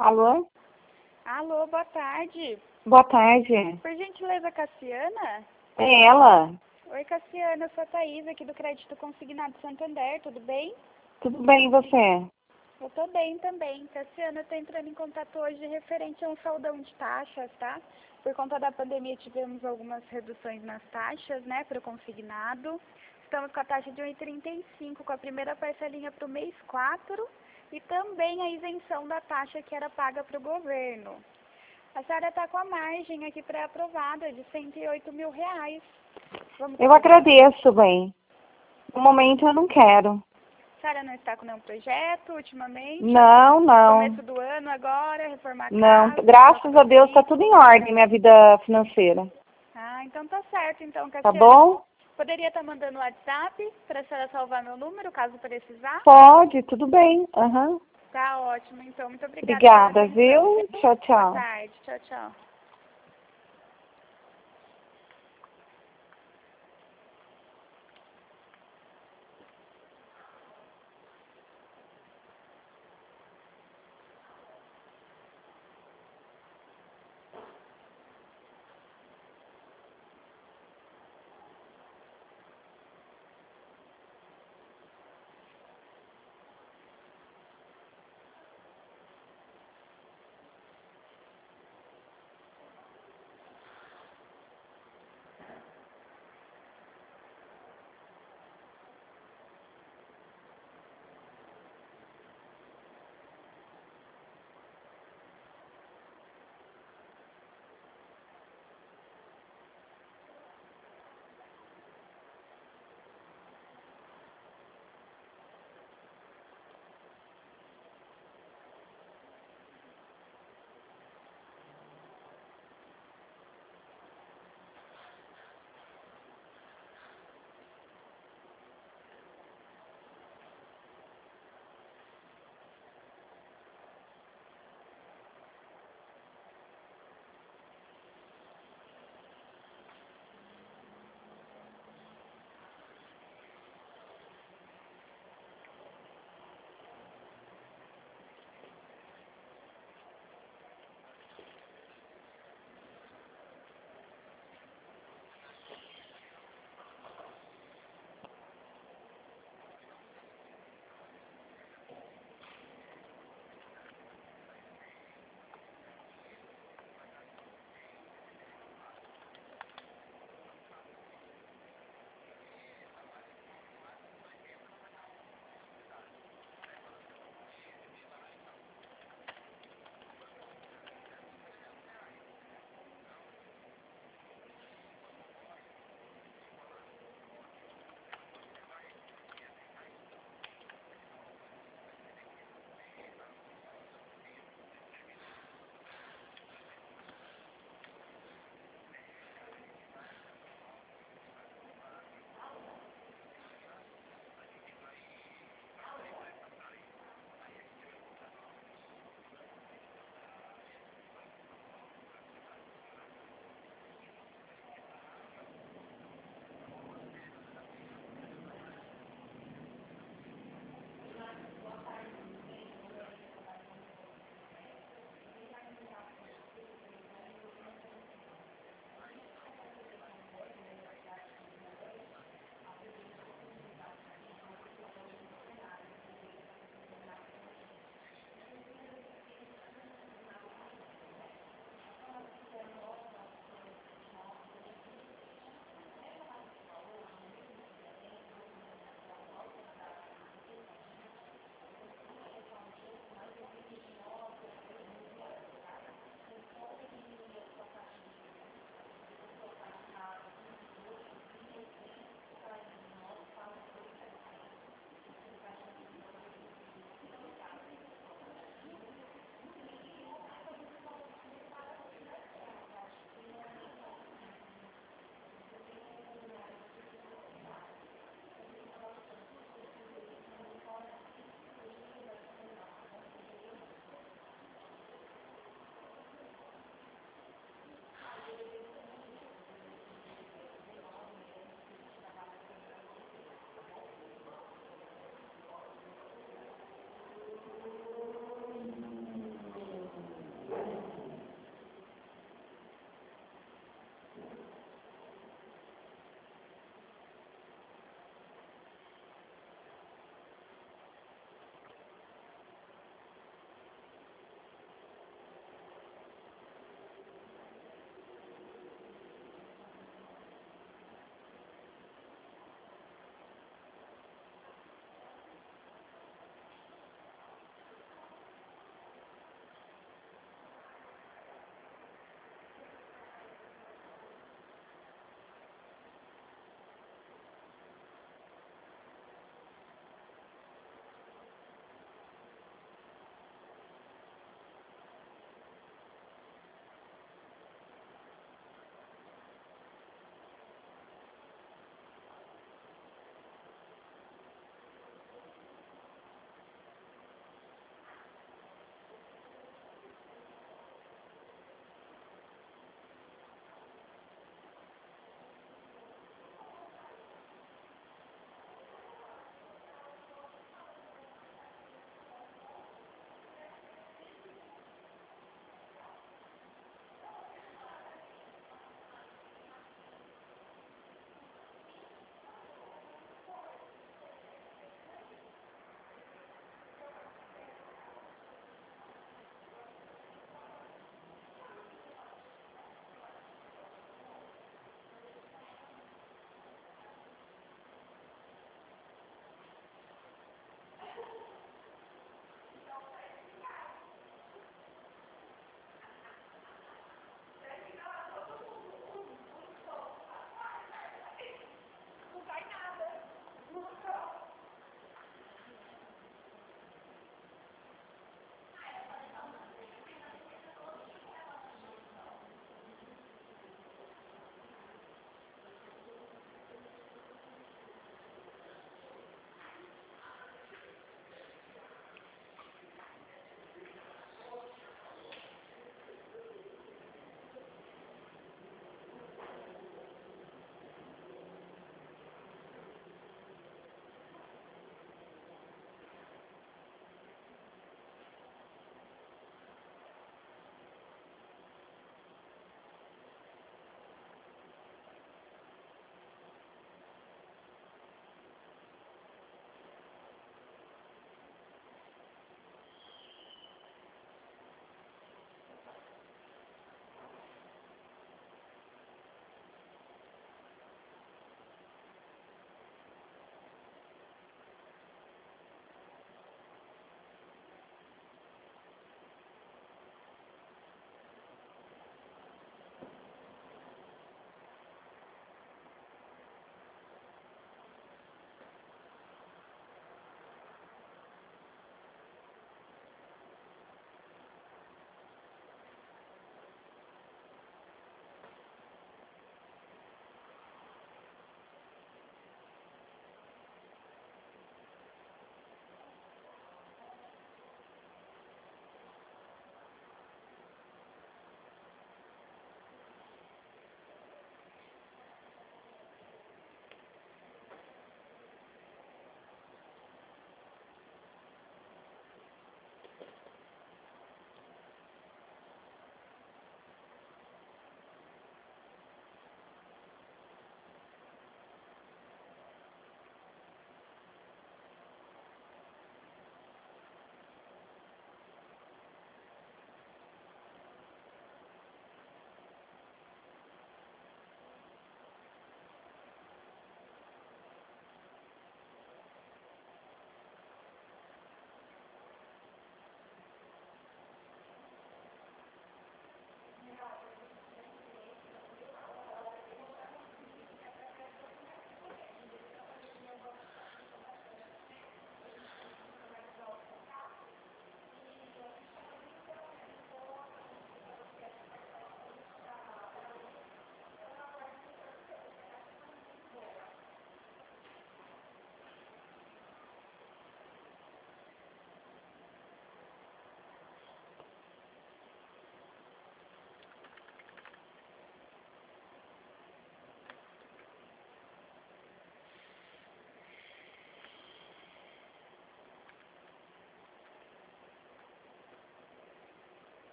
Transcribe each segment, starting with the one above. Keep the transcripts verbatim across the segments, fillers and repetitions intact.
Alô? Alô, boa tarde. Boa tarde. Por gentileza, Cassiana? É ela? Oi, Cassiana, eu sou a Thaís, aqui do Crédito Consignado Santander, tudo bem? Tudo bem, e você? Eu tô bem também. Cassiana, eu tô entrando em contato hoje referente a um saldão de taxas, tá? Por conta da pandemia tivemos algumas reduções nas taxas, né, para o consignado. Estamos com a taxa de um vírgula trinta e cinco com a primeira parcelinha para o mês quatro e também a isenção da taxa que era paga para o governo. A senhora está com a margem aqui pré-aprovada de cento e oito mil reais. Vamos Eu conseguir? agradeço, bem. No momento eu não quero. A senhora não está com nenhum projeto ultimamente? Não, não. Começo do ano agora, reformar a Não, casa? graças a Deus tá tá tudo em ordem, minha vida financeira. Ah, então tá certo. Então, Tá Cassiana, bom? poderia estar mandando o WhatsApp para a senhora salvar meu número, caso precisar? Pode, tudo bem. Aham. Tá ótimo, então. Muito obrigada pela Obrigada, atenção. viu? Tchau, Boa tchau. tarde. Tchau, tchau.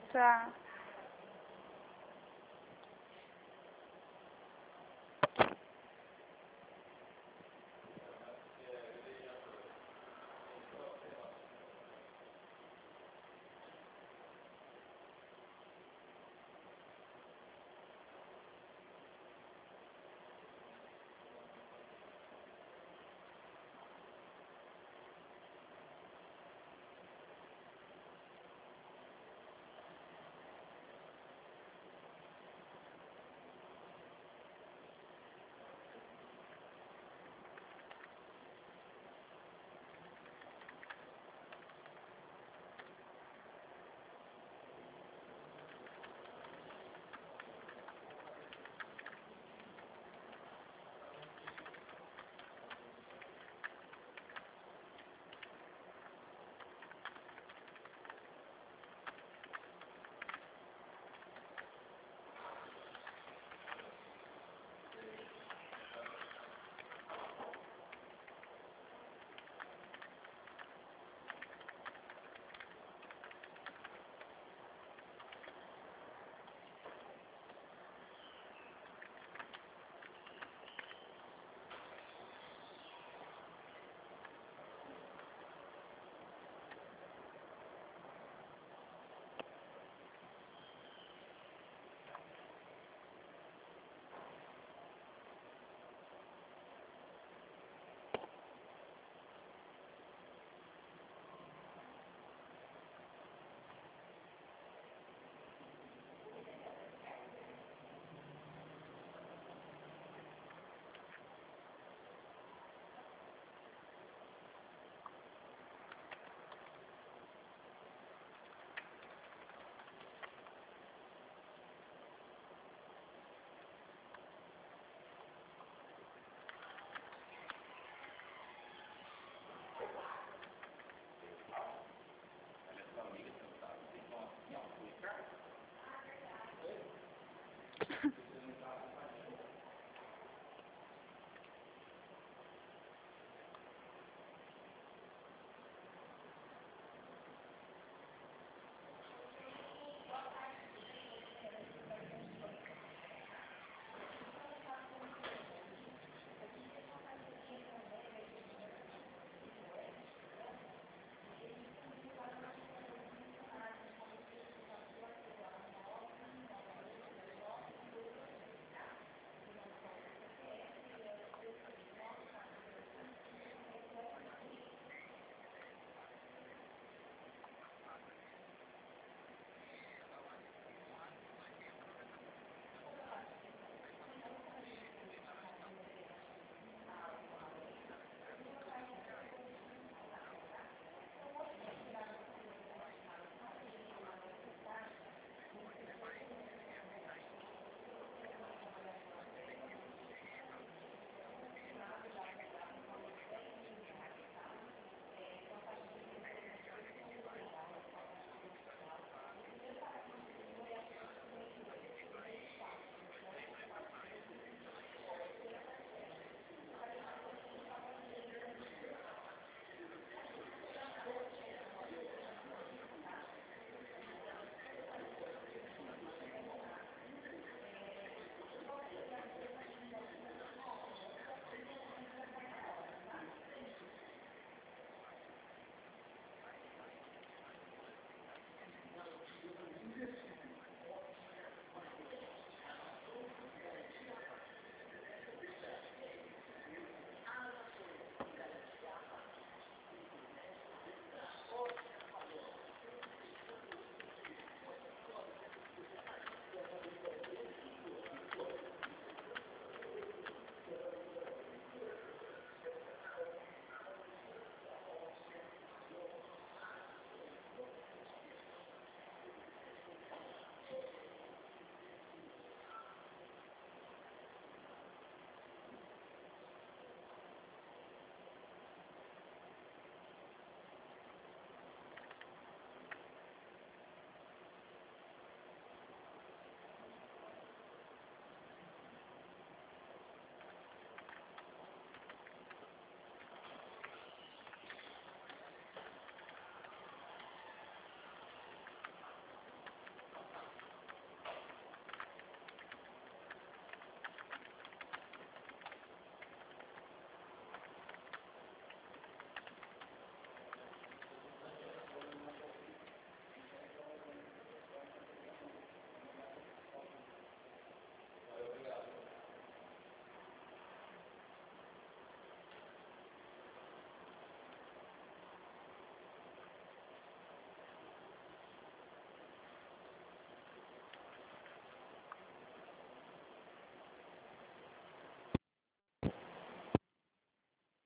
Tá.